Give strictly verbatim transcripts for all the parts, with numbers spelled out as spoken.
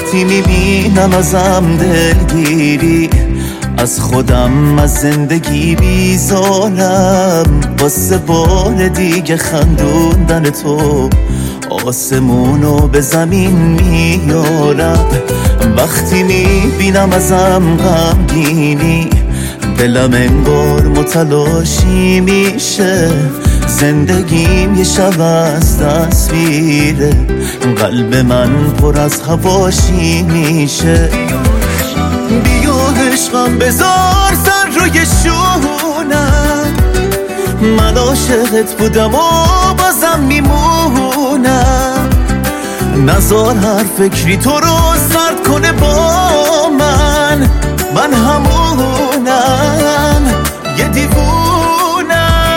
وقتی میبینم ازم دلگیری، از خودم از زندگی بیزارم، واسه بار دیگه خندوندن تو آسمونو به زمین میارم. وقتی میبینم ازم غمگینی، دلم انگار متلاشی میشه، زندگیم یه شب از تصویره، قلب من پر از هواشی میشه. بیا عشقم بذار سر روی شونم، من عاشقت بودم و بازم میمونم، نزار هر فکری تو رو سرد کنه با من، من همونم یه دیوونم.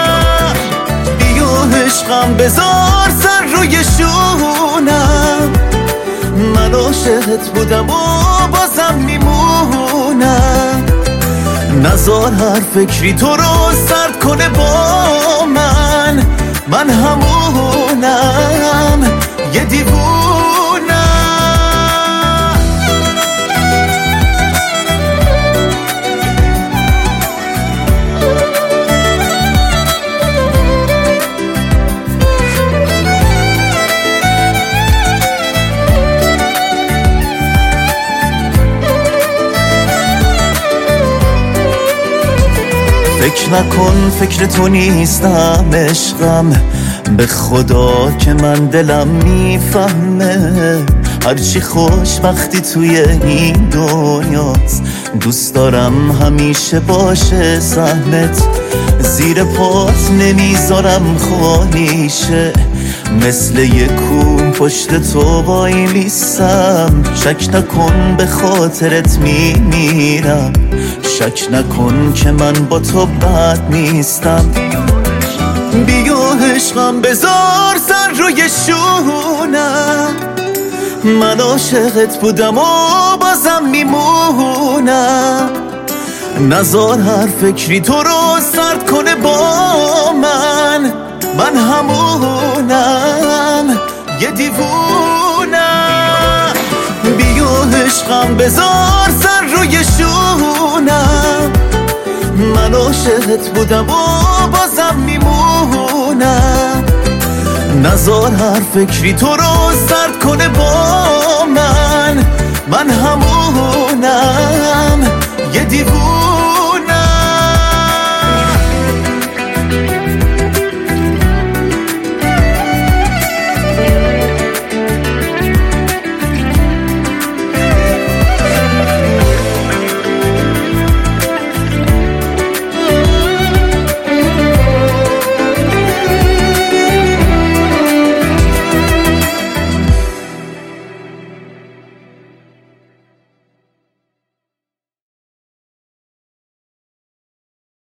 بیا عشقم بذار سر روی شونم، من عاشقت بودم و بازم میمونم، نزار هر فکری تو رو سرد کنه با من، من همونم یه دیوونم. فکر نکن فکر تو نیستم عشقم، به خدا که من دلم میفهمه، هرچی خوشبختی توی این دنیاست، دوست دارم همیشه باشه سهمت، زیر پات نمیذارم خالی شه، مثل یه کوه پشت تو وای میستم، شک نکن به خاطرت میمیرم، شک نکن که من با تو بد نیستم. بیا عشقم بذار سر روی شونم، من عاشقت بودم و بازم میمونم، نزار هر فکری تو رو سرد کنه با من، من همونم یه دیوونم. بیا عشقم بذار سر روی شونم، من عاشقت بودم و بازم میمونم، نزار هر فکری تو رو سرد کنه با من، من همونم یه دیوونم.